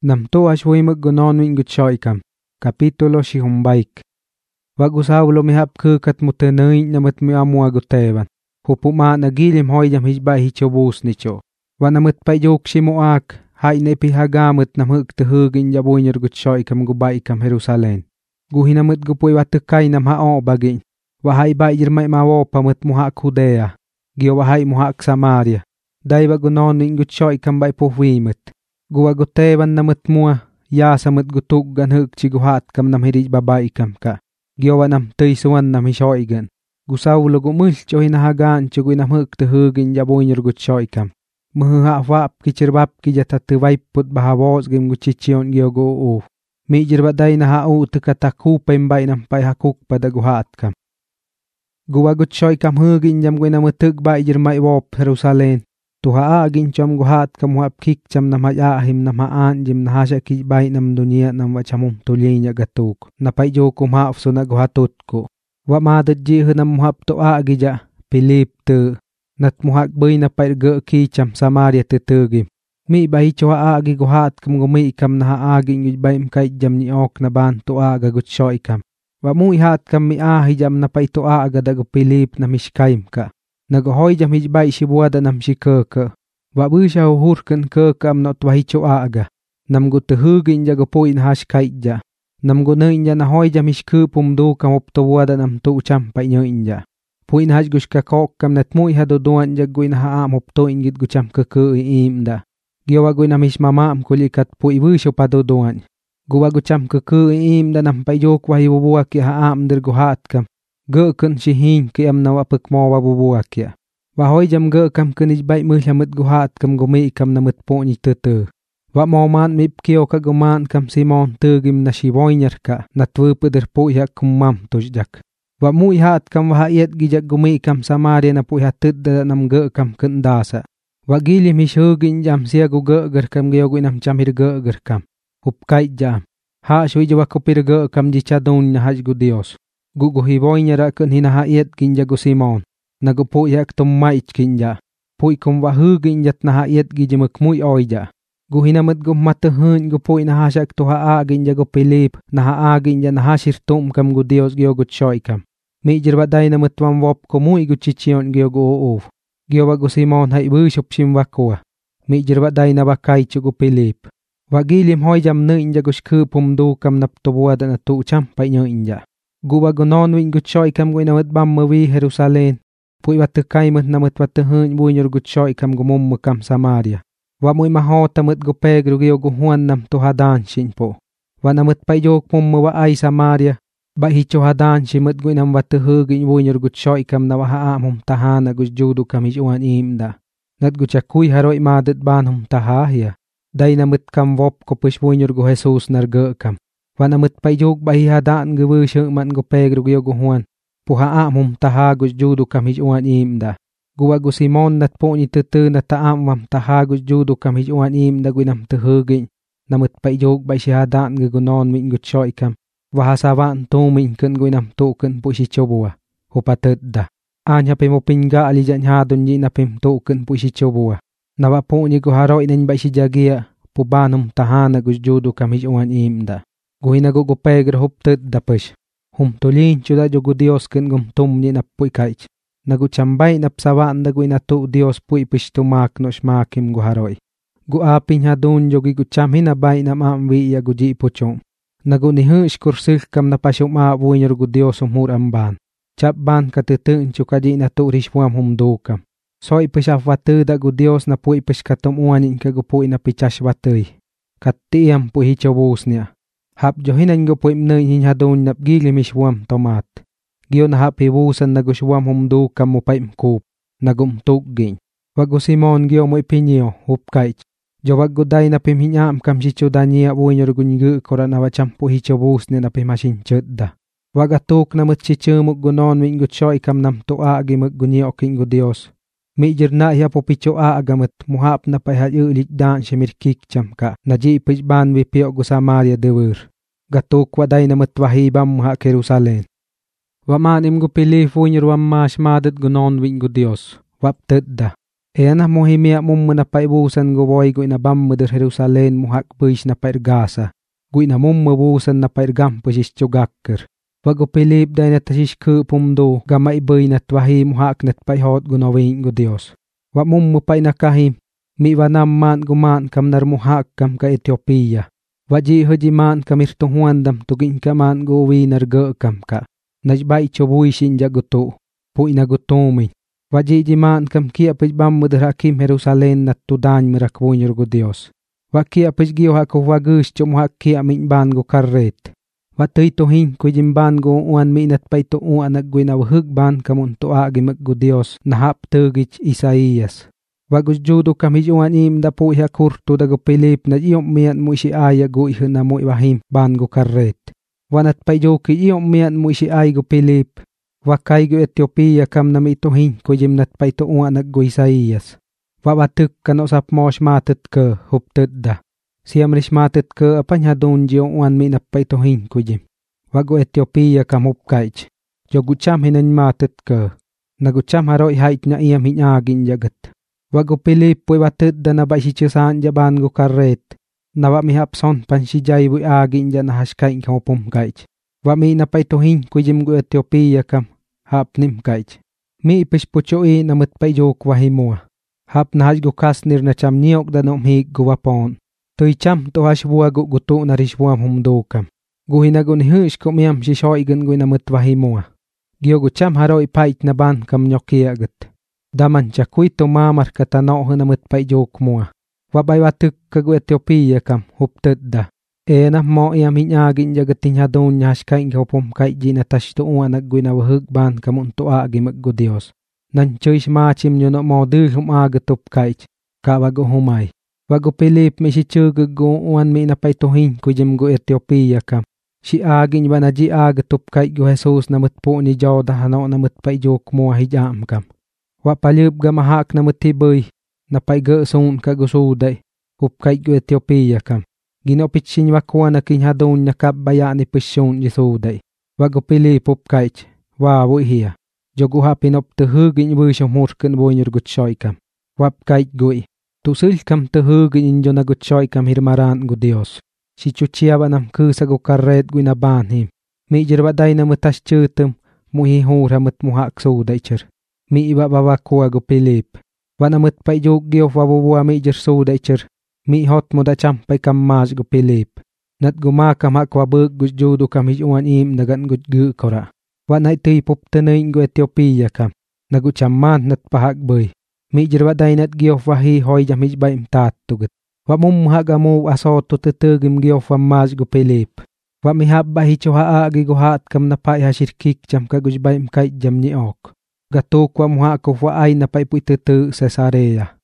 Nam to ashwimag gunon wing guchoikam. Kapitulo shihumbaik. Wagusawlo mihap kukat mutenuin namat mi amua guteban. Hupuma nagilim hoyam hijba hichobus nicho. Wanamut payok shimuak. Hay nepi hagamut namhuk tehugin jabuinyer guchoikam gubaikam Jerusalem. Guhinamut gupuy watukay nam hao bagin. Wahay bayir may mawopamut muhak Judea. Gyo wahay muhak Samaria. Daywa gunon wing guchoikam bay puhwimut. Guwaguteban namut mua. Yasamut gutuggan huk chiguhat kam nam hirij babaikam ka. Gyowa nam taysuan nam hishoigan. Gusawlo gumulcho hinahagan chugoy nam huk tehugin jabuinyer guchoikam. Muhahwap kichirbap kijatatuwaiput bahabos gim guchichion gyogo uf. Mijirbaday na hau tukatakupay mbay nam pay hakuk padaguhat kam. Guwaguchoikam hugin jam goy namutug bayir may wop Jerusalem. Tuhaagin chom guhat kam wap kik cham nam hayahim nam haan jim nahasya kijbay nam dunia nam wachamum tulinya gatuk. Napay jokum haafso na guhatut ko. Wamadad jiho nam muhap tuaagi ja Pilip tu. Nat muhak bay na pay ki cham Samaria tutugim. Mi bahi choha agi guhat kam gumi kam na haagi ngijbay mkay jam ni ok na ban tuaga gutshoy kam. Wamu ihat kam mi ahi jam na pay tuaga dago Pilip na mishkaym ka. Nagahoy jam hijbay shibuada nam shikaka. Wabu siya uhurkan kakam not wahicho aga. Nam gutuhugin ja gupuin hashkaidja. Nam gunuin ja nahoy jam hishkupum du kam uptuwada nam tuucham pay nyoin ja. Puin haj gushkakok kam natmuy haduduan ja guin haam uptuin git gucham kaku iimda. Gyawa guin nam hishmamam kulikat puy busyo paduduan. Guwa gucham kaku iimda nam pay yok wahibubuak ki haam dir guhat kam. Gukun shihin ki am na wapuk mo wabubuak ya. Wahoy jam gukam kunijbay muhlamut guhat kam gumi kam namut po ni tutu. Wa moman mipkio ka guman kam Simon tugim na shivoynyer ka natwupudir po ya kumam tujjak. Wa muy hat kam wahayet gijak gumi kam Samaria na po hatudda nam gukam kundasa. Wa gilim hishugin jam siya gugur kam gyogoy nam chamhir gugur kam. Hupkay jam. Ha shuy jawa kupir gukam jichadun na haj gu Dios. Guguhivoy ra kun hinahayet ginja gu Simon. Nagupo yak tummait kinja. Puy kum wahugin jat nahayet gijimuk muy oyja. Guhinamut gumatuhun gupuy nahasyak tuhaagin ja gu Pilip. Nahaagin ja nahashirtum kam gu Dios gyo gutshoy kam. Mijirbaday namut wamwop ko muy gu chichion gyo gu uuf. Gyo gu Simon hay bushop shimwakua. Mijirbaday nabakay chu gu Pilip. Wagilim hoy jam nuin ja gu shkupum du kam naptubuada na tuucham pay nyoin ja. Guwa gunon wing gutshoy kam goy namut bammawi Jerusalem. Puy watukay mut namut watuhun buinyor gutshoy kam gumum kam Samaria. Wa muy mahota mut gu Pedro gyo gu Juan nam tuhadan shin po. Wa namut payok mum wa ay Samaria. Ba hicho hadan shimut goy nam watuhugin buinyor gutshoy kam na wahaam tahana gus judu kam hijuan imda. Nat guchakuy haroy madat ban tahahya. Day namut kam wop ko push buinyor gu Jesus narga kam. Wanamut payok bahihadaan gewusyeng man gu Pedro gyo gu Juan. Puhaam tahagus judu kam hijuan imda. Guwa gu Simon nat po ni tutu na taam tahagus judu kam hijuan imda gu nam tuhugin. Namut payok bahihadaan gugunon min gutshoy kam. Wahasavan tumin kun gu nam tukun po si chobua. Hupatudda. Anya pe mo pinga alijan hadon yi na pim tukun po si chobua. Nawa po ni gu haroy nan ba si jagia. Pubanum tahana gus judu kam hijuan imda. Guhina gu Pedro huptut dapush. Humtulin chuda gu Dios kun gumtum ni napuy kaich. Naguchambay napsawan da gu inatu Dios puy push tumak no shmakim gu haroy. Gu apin hadun jogi gu cham hinabay nam amwi ya gu jipuchong. Nagu nihush kursil kam napashum abuinyor gu Dios umur amban. Chapban katutun chukadi natu rishwam humdukam. Soy push afwatu da gu Dios na puy push katum uanin ka gu puy napichash watuy. Katiyam puy hichobus niya. Hap johinan go puy mnay hinhadon nap gilimish-wam tomat. Gyo na hap hibusan nagushwam humdu kam mupay mkup. Nagumtugin. Wago Simon gyo mo ipinyo hupkaich. Jo wago day na pimhinyam kam shicho danya buinyor gungu koran nawacham po hichobus ni na pimashin chudda. Wagatuk na mutchichumuk gunon min gutshoy kam nam tuaagi maggunyokin gu Dios. Mijir na hiya po picho aagamat muhap na payhayulik dan shimirkik cham ka. Najipich ban wipyo gu Samaria dewur. Gatuk waday na matwahibam muha Jerusalem. Wamanim gu Pilip unyor wamash madat gunon wing gu Dios. Waptudda. Eana mohimia mummuna paibusan go voy guina bammuder Jerusalén muhak buish na pair Gaza. Guina mummu busan na pair gampusis chugakker. Wago Pilip daina tashish kupumdo gamay buinat wahi muhak net paihot gunawin go Dios. Wa mummu painakahim mi wanamman guman kam nar muhak kam ka Ethiopia. Waji hujiman kamirtuhuandam tugin kaman go winar go kam ka. Najbai chobuishin jagutu. Puina gutumin. Waji jiman kam kia pich bammuder hakim Jerusalén nat tudañ mirak bunyur go Dios. Wa kia pich gio hako wagush muhak kia min ban go karret. Wa tøyto hin kujim ban go uan minat paito uanak guina wahug ban kamun to agi mag go Dios na hap tugich Isaías. Wagus judo kam hijuan im da po iha kurto da go Pilip na iyom mian mo isi aya go iho na mo iwahim ban go karret. Wanat paijoki iyom mian mo isi ay go Pilip. Wakay go Ethiopia kam na mito hin kujim nat paito uanak go Isaías. Wabatuk kano sap mosh matet ke huptet da. Siam rish matet ke apanya donjio uan minap paito hin kujim. Wago Ethiopia kam hupkaich. Jo gucham hinan matet ke. Nagucham haroi hait na iyam hin agin jagat. Wago Pilip pui watet da na baisi chusan jaban go karret. Na wa mi hapson pan si jay bui agin ja na haskain kam hupum kaich. Wa mi na paito hin kujim go Ethiopia kam hap nim kaich. Mi ipish puchoi na mat paijok wahimua. Hap na haj go kasnir na cham niok da nom hig go wapon. Tuy cham to hash bua go gutu na rish buam humdo kam. Guhina go ni hush ko miam si shoigan go na mat wahimua. Gio go cham haroi pait na ban kam nyokia gat. Daman chakuito mamar katano ho na mat paijok mua. Wabay watuk ka go Ethiopia kam huptet da. Ena mo iam hinyagin jagatin hadon nyash kain kapum kai jina tashto uanak go na wahug ban kamun to agi mag go Dios. Nan choish machim nyo no mo dil hum agatup kaich. Ka wago humay. Wago Pilip mi si chugag go uan mi na paitohin kujim go Ethiopia kam. Si agin ba na ji agatup kaich go Jesus na matpo ni Joda hano na matpaijok mua hijam kam. Wa palyub ga mahak na matiboy na paiga son ka go suday. Hup kaich go Ethiopia kam. Ginopitsin wakwa na kinhadon na kabaya ni pisyon ni suday. Wago Pilip hup kaich. Wawo hiya. Jogu hapin op te hugin wisho murken boinur gutshoy kam. Wap kait gui. Tu sil kam te hugin injo na gutshoy kam hirmaran go Dios. Si chuchiaba nam kusa go karret gui na ban him. Mi jirbaday na mutas chutum muhi hura mut muhak suday chir. Mi iba babakwa go Pilip. Wana mut paijog giof wabuwa mi jir suday chir. Mi hot mo da champay kam mas go Pilip. Nat gumakam hakwa bug gus judo kam hijuan im nagan gut gu kora. Wana ito'y puptanayin go Ethiopia kam. Naguchaman nat pahag boy. Mi jirwaday nat giof wahi hoy jam hijbay imtat tugat. Wa mumhaga mo asoto tutugim giof wa mas go Pilip. Wa mi habba hicho haagi go haat kam napay hashirkik jam kagujbay imkait jam ni ok. Gatok wa muha ko wa ay napay puitutu sa Cesarea.